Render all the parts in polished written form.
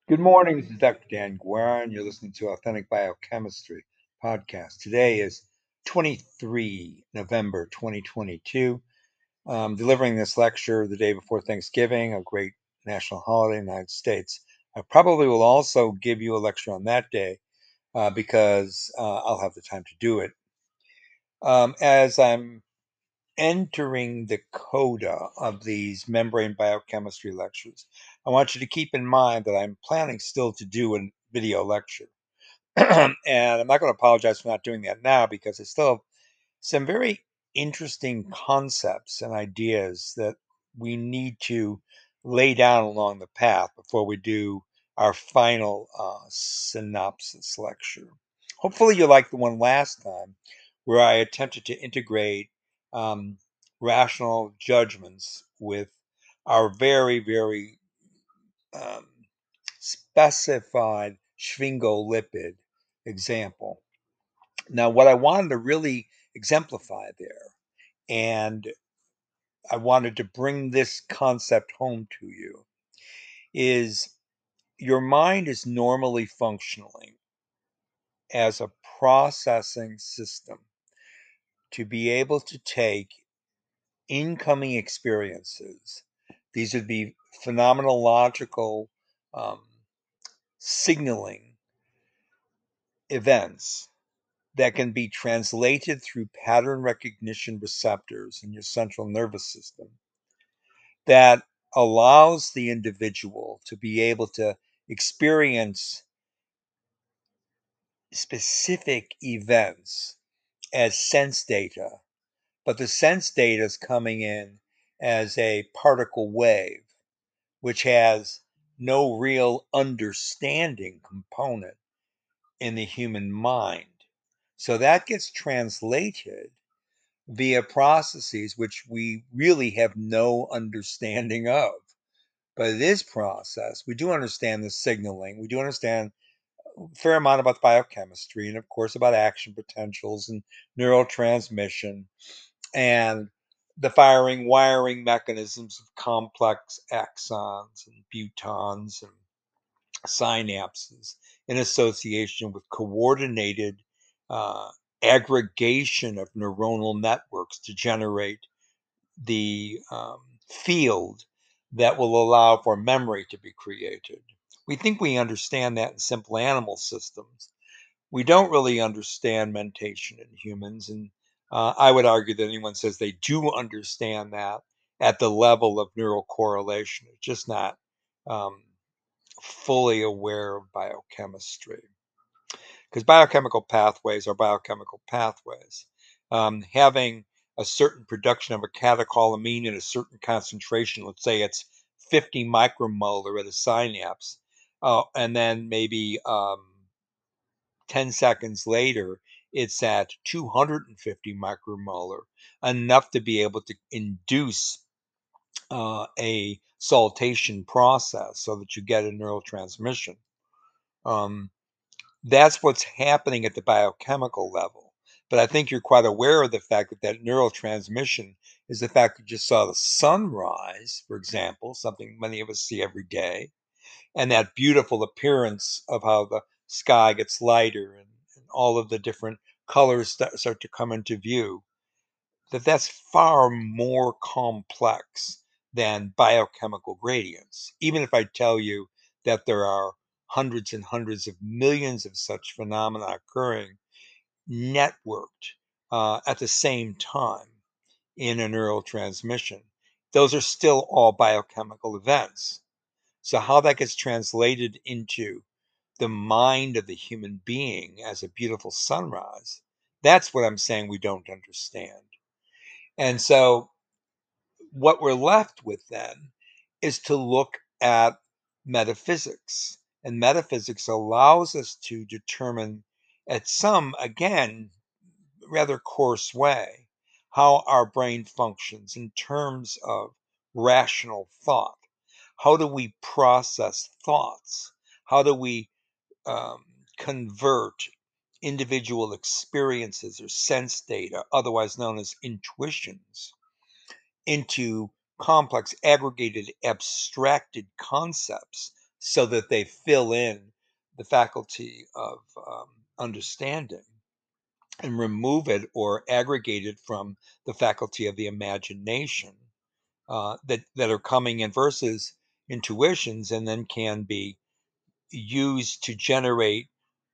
Good morning. This is Dr. Dan Guerra, and you're listening to Authentic Biochemistry podcast. Today is 23 November 2022. I'm delivering this lecture the day before Thanksgiving, a great national holiday in the United States. I probably will also give you a lecture on that day because I'll have the time to do it. As I'm entering the coda of these membrane biochemistry lectures, I want you to keep in mind that I'm planning still to do a video lecture. And I'm not going to apologize for not doing that now because I still have some very interesting concepts and ideas that we need to lay down along the path before we do our final synopsis lecture. Hopefully, you liked the one last time where I attempted to integrate um, rational judgments with our very, very um, specified sphingolipid example. Now, what I wanted to really exemplify there, and I wanted to bring this concept home to you, is your mind is normally functioning as a processing system to be able to take incoming experiences. These would be phenomenological um, signaling events that can be translated through pattern recognition receptors in your central nervous system that allows the individual to be able to experience specific events as sense data, but the sense data is coming in as a particle wave, which has no real understanding component in the human mind. So that gets translated via processes which we really have no understanding of. But this process, we do understand the signaling, we do understand a fair amount about biochemistry, and of course about action potentials and neurotransmission and the firing wiring mechanisms of complex axons and butons and synapses in association with coordinated uh, aggregation of neuronal networks to generate the field that will allow for memory to be created. We think we understand that in simple animal systems. We don't really understand mentation in humans, and I would argue that anyone says they do understand that at the level of neural correlation, it's just not um, fully aware of biochemistry because biochemical pathways are biochemical pathways. Having a certain production of a catecholamine in a certain concentration, let's say it's 50 micromolar at a synapse, and then maybe 10 seconds later, it's at 250 micromolar, enough to be able to induce a saltation process so that you get a neurotransmission. Um, that's what's happening at the biochemical level. But I think you're quite aware of the fact that that neurotransmission is the fact that you saw the sunrise, for example, something many of us see every day, and that beautiful appearance of how the sky gets lighter and all of the different colors start to come into view, that's far more complex than biochemical gradients. Even if I tell you that there are hundreds and hundreds of millions of such phenomena occurring networked at the same time in a neural transmission, those are still all biochemical events. So, how that gets translated into the mind of the human being as a beautiful sunrise, that's what I'm saying we don't understand. And so, what we're left with then is to look at metaphysics. And metaphysics allows us to determine, at some, again, rather coarse way, how our brain functions in terms of rational thought. How do we process thoughts? How do we um, convert individual experiences or sense data, otherwise known as intuitions, into complex, aggregated, abstracted concepts so that they fill in the faculty of understanding and remove it or aggregate it from the faculty of the imagination that are coming in versus intuitions and then can be used to generate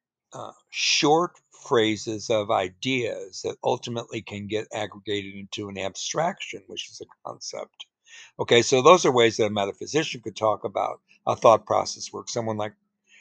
short phrases of ideas that ultimately can get aggregated into an abstraction, which is a concept. Okay, so those are ways that a metaphysician could talk about how thought process works. Someone like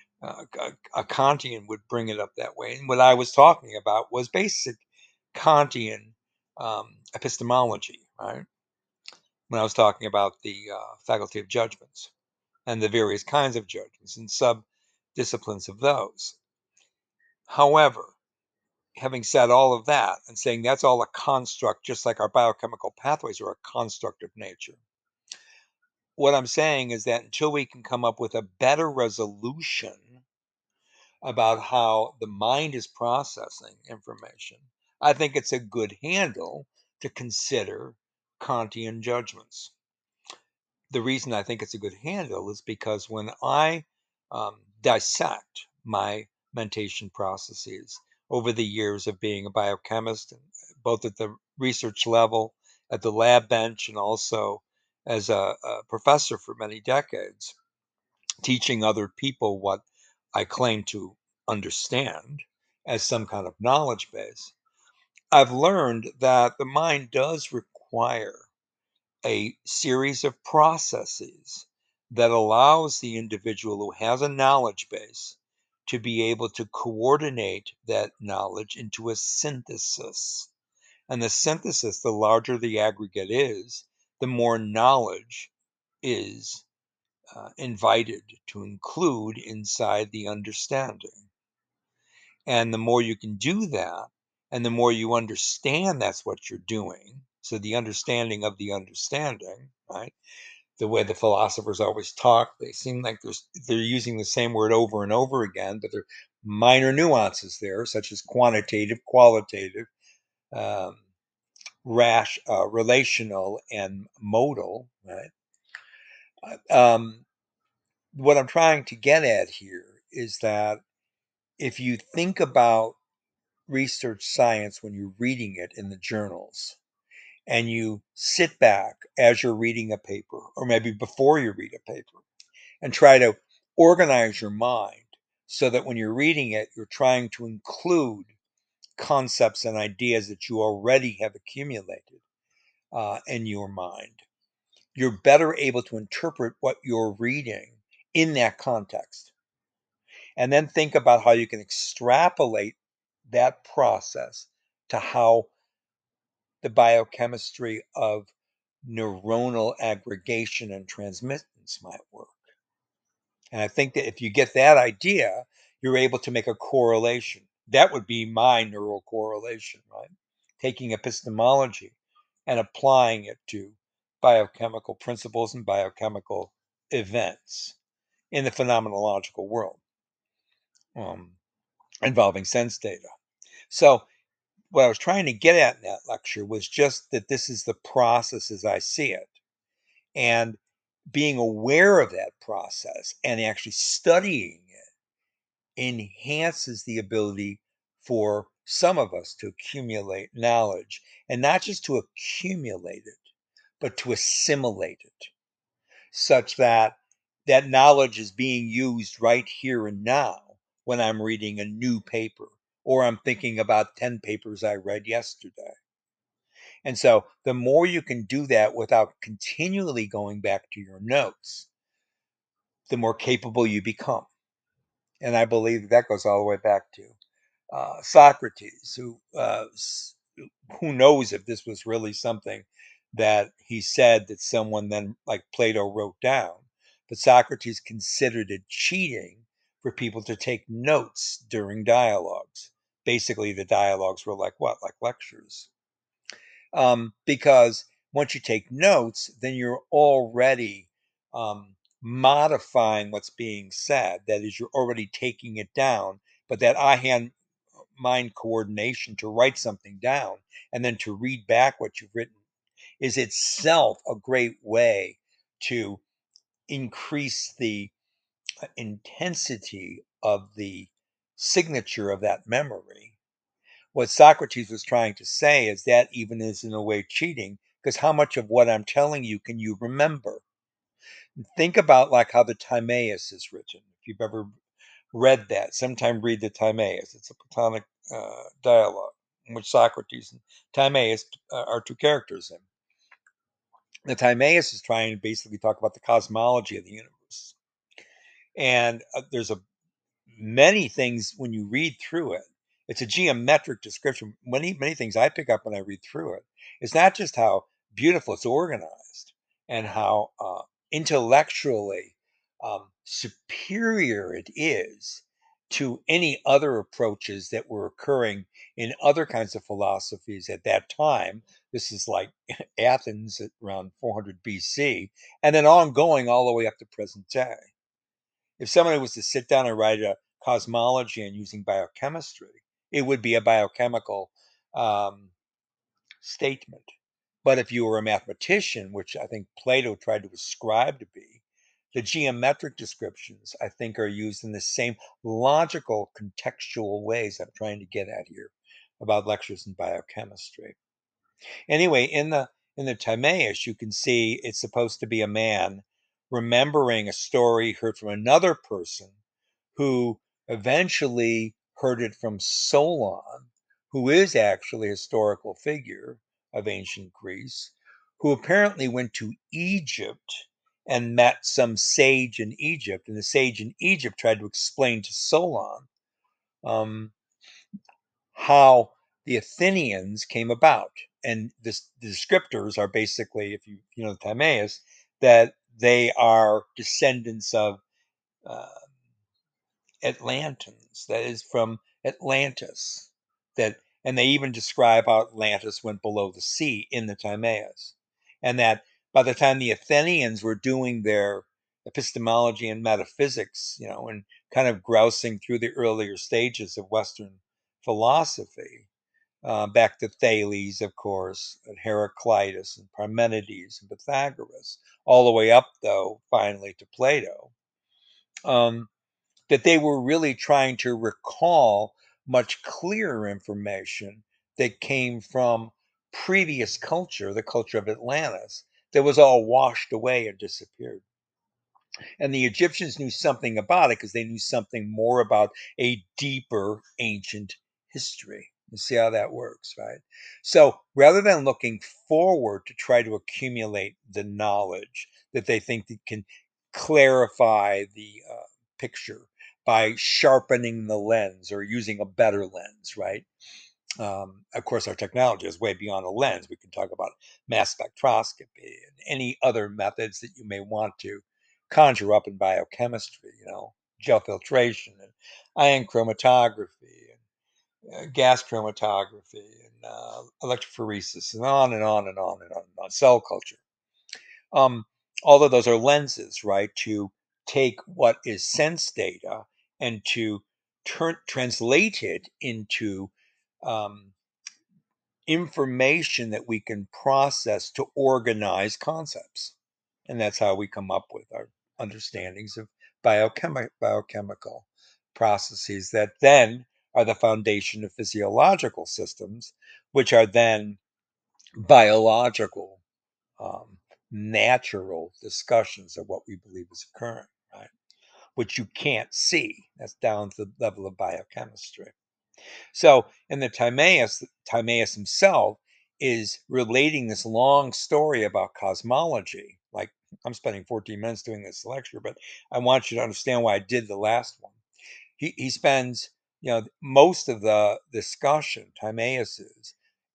a Kantian would bring it up that way. And what I was talking about was basic Kantian epistemology, right? When I was talking about the faculty of judgments and the various kinds of judgments and sub disciplines of those. However, having said all of that and saying that's all a construct, just like our biochemical pathways are a construct of nature, what I'm saying is that until we can come up with a better resolution about how the mind is processing information, I think it's a good handle to consider Kantian judgments. The reason I think it's a good handle is because when I dissect my mentation processes over the years of being a biochemist, both at the research level, at the lab bench, and also as a professor for many decades, teaching other people what I claim to understand as some kind of knowledge base, I've learned that the mind does require a series of processes that allows the individual who has a knowledge base to be able to coordinate that knowledge into a synthesis. And the synthesis, the larger the aggregate is, the more knowledge is invited to include inside the understanding. And the more you can do that, and the more you understand that's what you're doing, so the understanding of the understanding, right? The way the philosophers always talk, they seem like they're using the same word over and over again, but there are minor nuances there, such as quantitative, qualitative, um, relational, and modal, right? What I'm trying to get at here is that if you think about research science when you're reading it in the journals, and you sit back as you're reading a paper, or maybe before you read a paper, and try to organize your mind so that when you're reading it, you're trying to include concepts and ideas that you already have accumulated in your mind. You're better able to interpret what you're reading in that context. And then think about how you can extrapolate that process to how the biochemistry of neuronal aggregation and transmittance might work. And I think that if you get that idea, you're able to make a correlation. That would be my neural correlation, right? Taking epistemology and applying it to biochemical principles and biochemical events in the phenomenological world um, involving sense data. So, what I was trying to get at in that lecture was just that this is the process as I see it. And being aware of that process and actually studying it enhances the ability for some of us to accumulate knowledge, and not just to accumulate it, but to assimilate it, such that that knowledge is being used right here and now when I'm reading a new paper or I'm thinking about 10 papers I read yesterday. And so the more you can do that without continually going back to your notes, the more capable you become. And I believe that goes all the way back to Socrates, who knows if this was really something that he said that someone then like Plato wrote down. But Socrates considered it cheating for people to take notes during dialogues. Basically, the dialogues were like what? Like lectures. Because once you take notes, then you're already modifying what's being said. That is, you're already taking it down. But that eye hand mind coordination to write something down and then to read back what you've written is itself a great way to increase the intensity of the signature of that memory, what Socrates was trying to say is that even is in a way cheating, because how much of what I'm telling you can you remember? Think about like how the Timaeus is written. If you've ever read that, sometime read the Timaeus. It's a Platonic dialogue in which Socrates and Timaeus are two characters in. The Timaeus is trying to basically talk about the cosmology of the universe. And there's a many things when you read through it. It's a geometric description. Many things I pick up when I read through it. It's not just how beautiful it's organized and how intellectually superior it is to any other approaches that were occurring in other kinds of philosophies at that time. This is like Athens at around 400 BC, and then ongoing all the way up to present day. If somebody was to sit down and write a cosmology and using biochemistry, it would be a biochemical um, statement. But if you were a mathematician, which I think Plato tried to ascribe to be, the geometric descriptions, I think, are used in the same logical, contextual ways I'm trying to get at here about lectures in biochemistry. Anyway, in the Timaeus, you can see it's supposed to be a man remembering a story heard from another person who eventually heard it from Solon, who is actually a historical figure of ancient Greece, who apparently went to Egypt and met some sage in Egypt, and the sage in Egypt tried to explain to Solon um, how the Athenians came about. And this, the descriptors are basically, if you know the Timaeus, that they are descendants of uh, Atlantans, that is from Atlantis. That and they even describe how Atlantis went below the sea in the Timaeus, and that by the time the Athenians were doing their epistemology and metaphysics, and kind of grousing through the earlier stages of Western philosophy, back to Thales, of course, and Heraclitus and Parmenides and Pythagoras, all the way up, though, finally to Plato. Um, that they were really trying to recall much clearer information that came from previous culture, the culture of Atlantis, that was all washed away and disappeared. And the Egyptians knew something about it because they knew something more about a deeper ancient history. You see how that works, right? So rather than looking forward to try to accumulate the knowledge that they think that can clarify the picture by sharpening the lens or using a better lens, right? Of course, our technology is way beyond a lens. We can talk about mass spectroscopy and any other methods that you may want to conjure up in biochemistry, gel filtration and ion chromatography and gas chromatography and electrophoresis and on and on and on and on and on, cell culture. Um, all of those are lenses, right, to take what is sense data and to translate it into um, information that we can process to organize concepts. And that's how we come up with our understandings of biochemical processes that then are the foundation of physiological systems, which are then biological, um, natural discussions of what we believe is occurring, right? Which you can't see. That's down to the level of biochemistry. So in the Timaeus himself is relating this long story about cosmology. Like I'm spending 14 minutes doing this lecture, but I want you to understand why I did the last one. He spends, most of the discussion, Timaeus is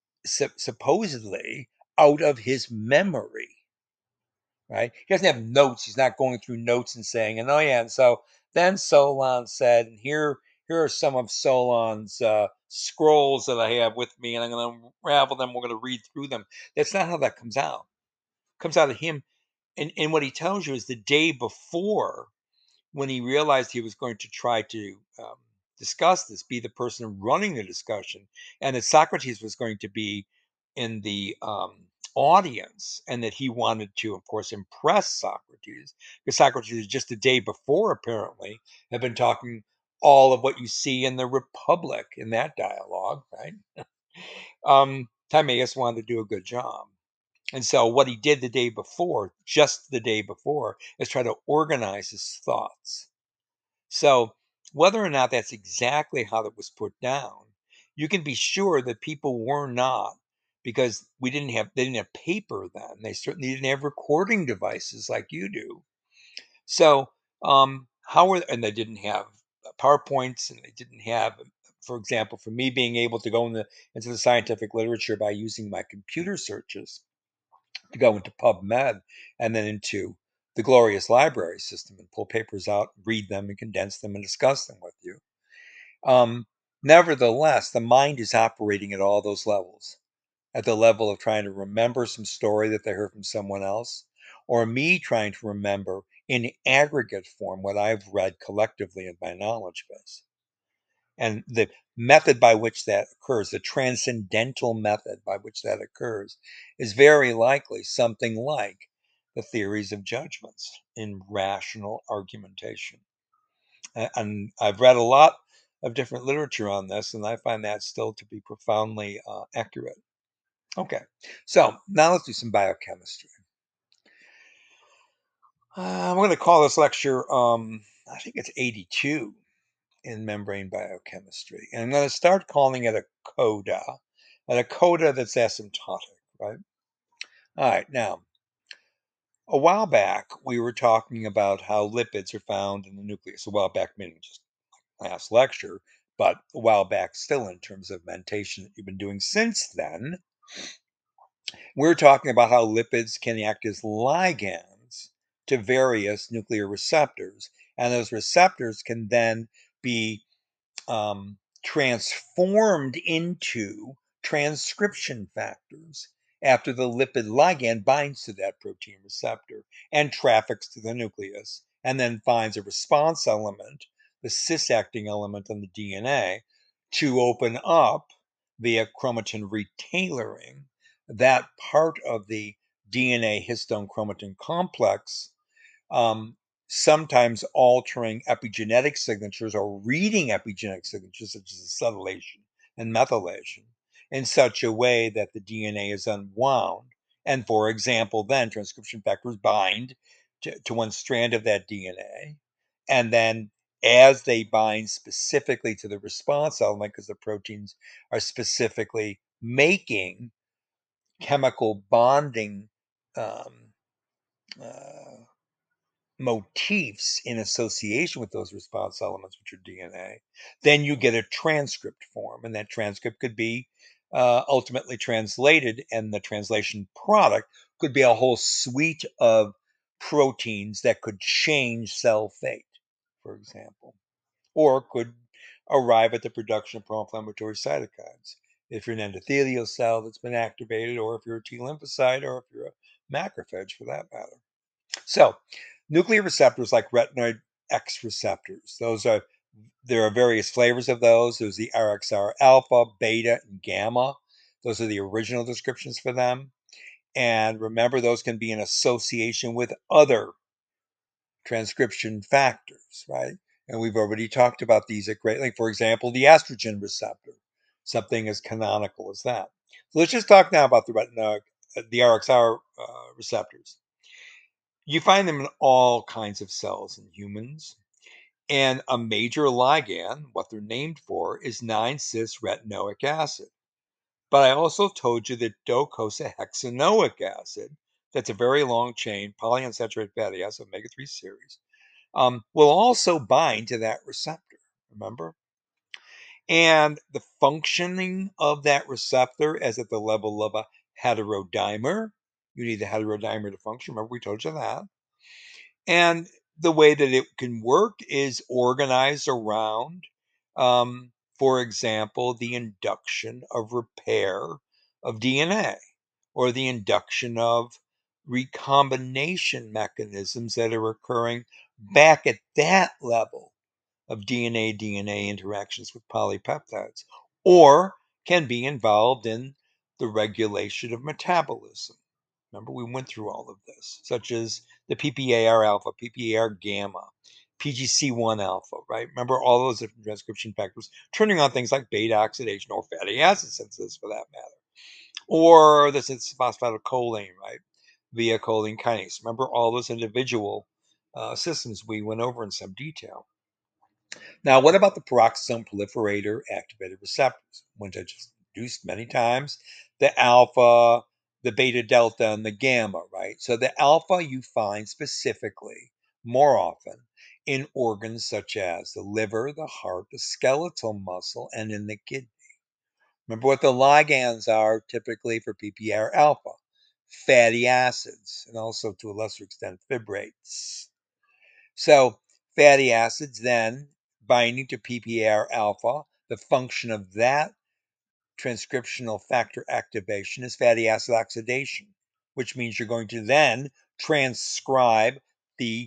supposedly out of his memory, right? He doesn't have notes. He's not going through notes and saying, and oh yeah, and so then Solon said, and here are some of Solon's scrolls that I have with me, and I'm going to unravel them. We're going to read through them. That's not how that comes out. It comes out of him, and what he tells you is the day before, when he realized he was going to try to discuss this, be the person running the discussion, and that Socrates was going to be in the audience, and that he wanted to, of course, impress Socrates, because Socrates just the day before apparently had been talking all of what you see in the Republic in that dialogue, right? Timaeus wanted to do a good job. And so what he did the day before, just the day before, is try to organize his thoughts. So whether or not that's exactly how it was put down, you can be sure that people were not, because they didn't have paper then. They certainly didn't have recording devices like you do. So and they didn't have PowerPoints, and they didn't have, for example, for me being able to go into the scientific literature by using my computer searches to go into PubMed and then into the glorious library system and pull papers out, read them, and condense them and discuss them with you. Um, Nevertheless, the mind is operating at all those levels, at the level of trying to remember some story that they heard from someone else, or me trying to remember in aggregate form what I've read collectively in my knowledge base. And the method by which that occurs, the transcendental method by which that occurs, is very likely something like the theories of judgments in rational argumentation. And I've read a lot of different literature on this, and I find that still to be profoundly accurate. Okay, so now let's do some biochemistry. I'm going to call this lecture, I think it's 82 in membrane biochemistry. And I'm going to start calling it a coda, and a coda that's asymptotic, right? All right, now, a while back, we were talking about how lipids are found in the nucleus. A while back, meaning just last lecture, but a while back still in terms of mentation that you've been doing since then. We're talking about how lipids can act as ligands to various nuclear receptors, and those receptors can then be transformed into transcription factors after the lipid ligand binds to that protein receptor and traffics to the nucleus, and then finds a response element, the cis-acting element on the DNA, to open up via chromatin retailoring that part of the DNA histone chromatin complex, um, sometimes altering epigenetic signatures or reading epigenetic signatures such as acetylation and methylation in such a way that the DNA is unwound. And for example, then transcription factors bind to one strand of that DNA. And then as they bind specifically to the response element, because the proteins are specifically making chemical bonding um, uh, motifs in association with those response elements, which are DNA, then you get a transcript form. And that transcript could be ultimately translated, and the translation product could be a whole suite of proteins that could change cell fate, for example, or could arrive at the production of pro-inflammatory cytokines. If you're an endothelial cell that's been activated, or if you're a T lymphocyte, or if you're a macrophage for that matter. So, nuclear receptors like retinoid X receptors, there are various flavors of those. There's the RXR alpha, beta, and gamma. Those are the original descriptions for them. And remember, those can be in association with other transcription factors, right? And we've already talked about these at great length. For example, the estrogen receptor, something as canonical as that. So let's just talk now about the RXR receptors. You find them in all kinds of cells in humans. And a major ligand, what they're named for, is 9-cis-retinoic acid. But I also told you that docosahexaenoic acid, that's a very long chain polyunsaturated fatty acid, omega-3 series, will also bind to that receptor, remember? And the functioning of that receptor is at the level of a heterodimer. You need the heterodimer to function. Remember, we told you that. And the way that it can work is organized around, for example, the induction of repair of DNA, or the induction of recombination mechanisms that are occurring back at that level of DNA interactions with polypeptides, or can be involved in the regulation of metabolism. Remember, we went through all of this, such as the PPAR alpha, PPAR gamma, PGC1 alpha, right? Remember all those different transcription factors turning on things like beta oxidation or fatty acid synthesis for that matter, or the synthesis of phosphatidylcholine, right? Via choline kinase. Remember all those individual systems we went over in some detail. Now, what about the peroxisome proliferator activated receptors, which I just introduced many times? The alpha, the beta delta, and the gamma, right? So the alpha you find specifically more often in organs such as the liver, the heart, the skeletal muscle, and in the kidney. Remember what the ligands are typically for PPAR alpha: fatty acids, and also to a lesser extent fibrates. So fatty acids then binding to PPAR alpha, the function of that transcriptional factor activation is fatty acid oxidation, which means you're going to then transcribe the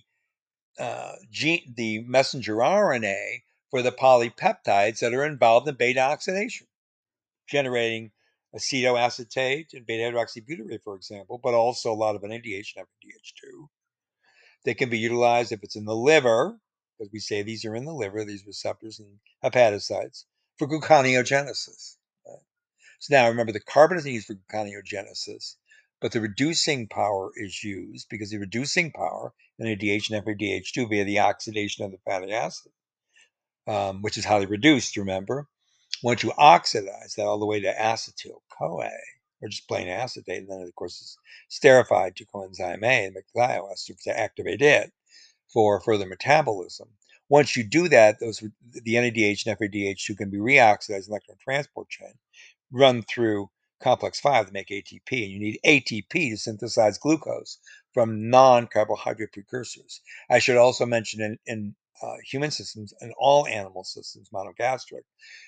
the messenger RNA for the polypeptides that are involved in beta oxidation, generating acetoacetate and beta hydroxybutyrate, for example, but also a lot of NADH and FADH2. They can be utilized if it's in the liver, because we say these are in the liver, these receptors and hepatocytes, for gluconeogenesis. So now remember, the carbon is used for gluconeogenesis, but the reducing power is used because the reducing power, NADH and FADH2, via the oxidation of the fatty acid, which is highly reduced, remember. Once you oxidize that all the way to acetyl-CoA, or just plain acetate, and then of course it's esterified to coenzyme A and make thioester to activate it for further metabolism. Once you do that, the NADH and FADH2 can be reoxidized in electron transport chain, run through complex 5 to make ATP, and you need ATP to synthesize glucose from non-carbohydrate precursors. I should also mention in human systems and all animal systems, monogastric,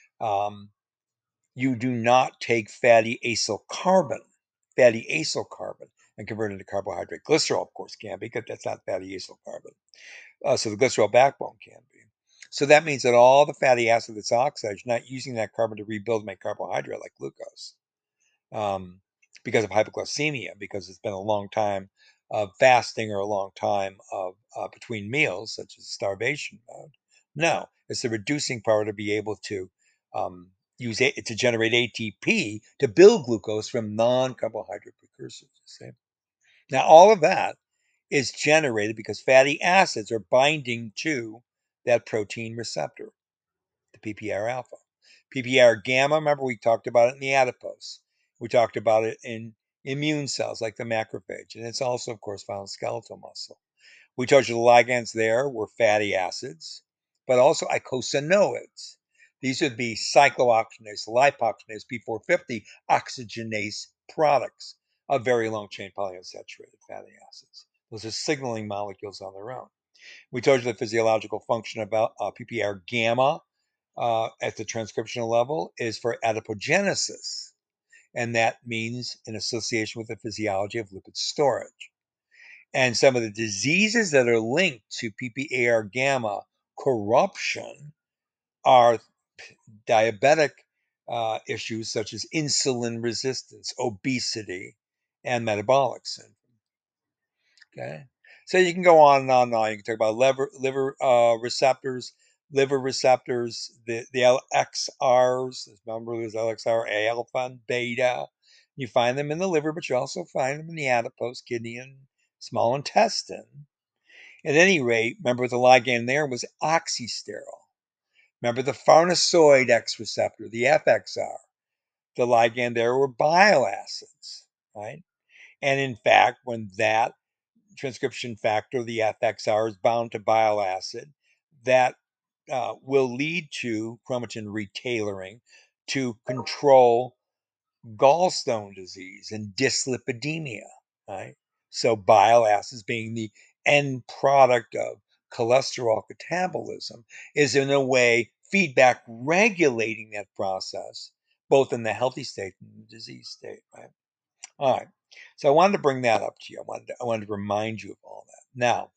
you do not take fatty acyl carbon, and convert it into carbohydrate. Glycerol, of course, can be, because that's not fatty acyl carbon. So the glycerol backbone can be. So that means that all the fatty acid that's oxidized, you're not using that carbon to rebuild and make carbohydrate like glucose, because of hypoglycemia, because it's been a long time of fasting or a long time of between meals, such as starvation mode. No, it's the reducing power to be able to use it to generate ATP to build glucose from non-carbohydrate precursors. See? Now, all of that is generated because fatty acids are binding to that protein receptor, the PPAR alpha. PPAR gamma, remember we talked about it in the adipose. We talked about it in immune cells like the macrophage, and it's also, of course, found in skeletal muscle. We told you the ligands there were fatty acids, but also eicosanoids. These would be cyclooxygenase, lipoxygenase, P450 oxygenase products of very long chain polyunsaturated fatty acids. Those are signaling molecules on their own. We told you the physiological function about PPAR gamma at the transcriptional level is for adipogenesis, and that means in association with the physiology of lipid storage. And some of the diseases that are linked to PPAR gamma corruption are diabetic issues such as insulin resistance, obesity, and metabolic syndrome. Okay, so you can go on and on and on. You can talk about liver receptors, the LXRs. Remember, there's LXR, alpha, and beta. You find them in the liver, but you also find them in the adipose, kidney, and small intestine. At any rate, remember the ligand there was oxysterol. Remember the farnesoid X receptor, the FXR. The ligand there were bile acids, right? And in fact, when that transcription factor, the FXR, is bound to bile acid, that will lead to chromatin retailoring to control gallstone disease and dyslipidemia, right? So bile acids being the end product of cholesterol catabolism is in a way feedback regulating that process, both in the healthy state and the disease state, right? All right. So I wanted to bring that up to you. I wanted to remind you of all that. Now,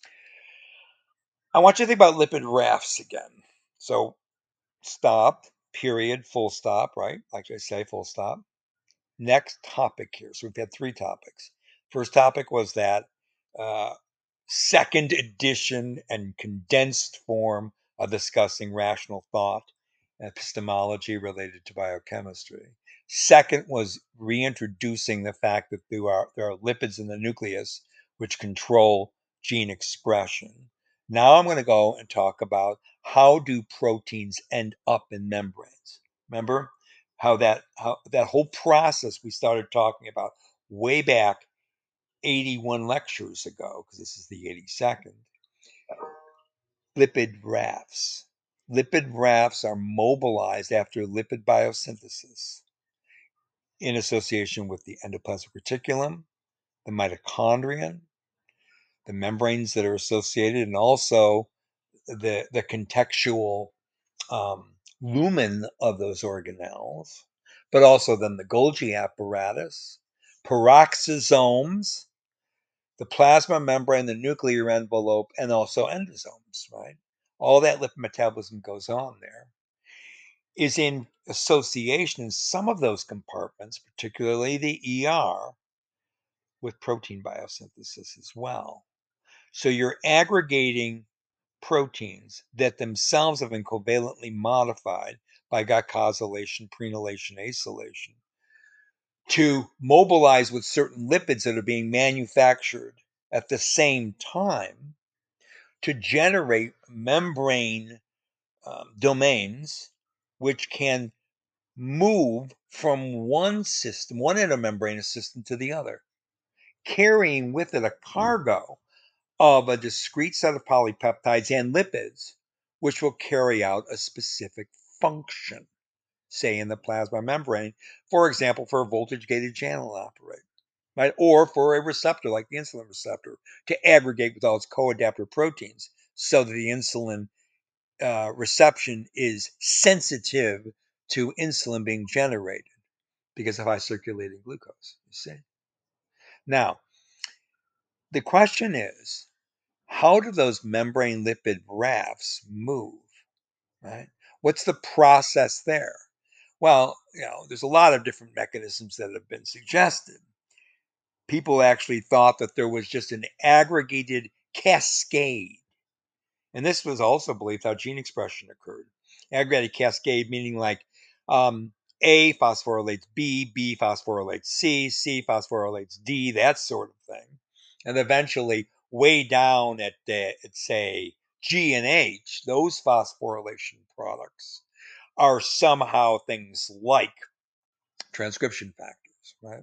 I want you to think about lipid rafts again. So stop, period, full stop, right? Like I say, full stop. Next topic here. So we've had 3 topics. First topic was that uh, second edition and condensed form of discussing rational thought and epistemology related to biochemistry. Second was reintroducing the fact that there are lipids in the nucleus which control gene expression. Now I'm going to go and talk about how do proteins end up in membranes. Remember how that whole process we started talking about way back 81 lectures ago, because this is the 82nd. Lipid rafts. Lipid rafts are mobilized after lipid biosynthesis in association with the endoplasmic reticulum, the mitochondrion, the membranes that are associated, and also the contextual lumen of those organelles, but also then the Golgi apparatus, peroxisomes, the plasma membrane, the nuclear envelope, and also endosomes, right? All that lipid metabolism goes on there, is in association in some of those compartments, particularly the ER, with protein biosynthesis as well. So you're aggregating proteins that themselves have been covalently modified by glycosylation, prenylation, acylation to mobilize with certain lipids that are being manufactured at the same time to generate membrane domains which can move from one system, one intermembranous system to the other, carrying with it a cargo of a discrete set of polypeptides and lipids, which will carry out a specific function, say in the plasma membrane, for example, for a voltage gated channel operate, right? Or for a receptor like the insulin receptor to aggregate with all its co-adapter proteins so that the insulin reception is sensitive to insulin being generated because of high circulating glucose, you see. Now, the question is, how do those membrane lipid rafts move, right? What's the process there? Well, there's a lot of different mechanisms that have been suggested. People actually thought that there was just an aggregated cascade. And this was also believed how gene expression occurred. Aggregated cascade meaning like A phosphorylates B, B phosphorylates C, C phosphorylates D, that sort of thing. And eventually, way down at say G and H, those phosphorylation products are somehow things like transcription factors, right?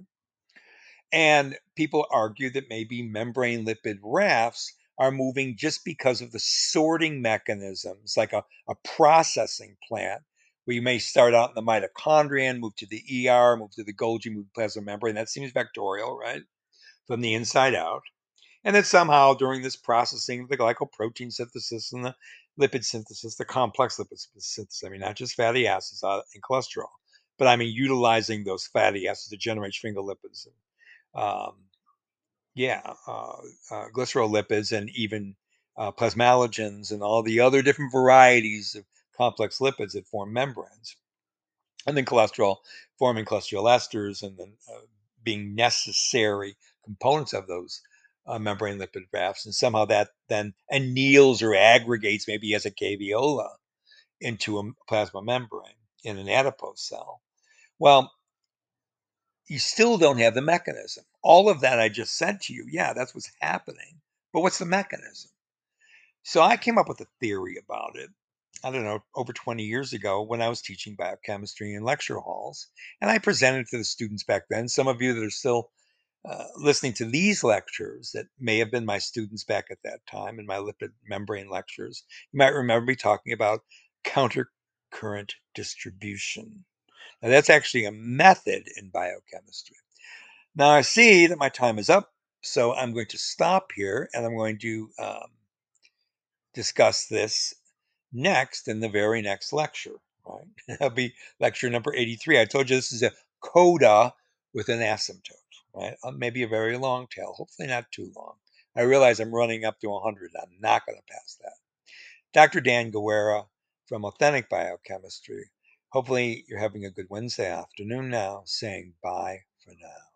And people argue that maybe membrane lipid rafts are moving just because of the sorting mechanisms, like a processing plant, where you may start out in the mitochondrion, move to the ER, move to the Golgi, move to the plasma membrane. That seems vectorial, right? From the inside out. And that somehow during this processing of the glycoprotein synthesis and the lipid synthesis, the complex lipid synthesis, I mean, not just fatty acids and cholesterol, but I mean, utilizing those fatty acids to generate sphingolipids and um, yeah, glycerolipids and even plasmalogens and all the other different varieties of complex lipids that form membranes. And then cholesterol forming cholesterol esters and then being necessary components of those membrane lipid rafts. And somehow that then anneals or aggregates maybe as a caveola into a plasma membrane in an adipose cell. Well, you still don't have the mechanism. All of that I just said to you, yeah, that's what's happening. But what's the mechanism? So I came up with a theory about it, I don't know, over 20 years ago when I was teaching biochemistry in lecture halls. And I presented to the students back then. Some of you that are still listening to these lectures that may have been my students back at that time in my lipid membrane lectures, you might remember me talking about countercurrent distribution. Now, that's actually a method in biochemistry. Now I see that my time is up, so I'm going to stop here and I'm going to discuss this next in the very next lecture, right? That'll be lecture number 83. I told you this is a coda with an asymptote, right? Maybe a very long tail, hopefully not too long. I realize I'm running up to 100. I'm not going to pass that. Dr. Dan Guerra from Authentic Biochemistry. Hopefully you're having a good Wednesday afternoon now, saying bye for now.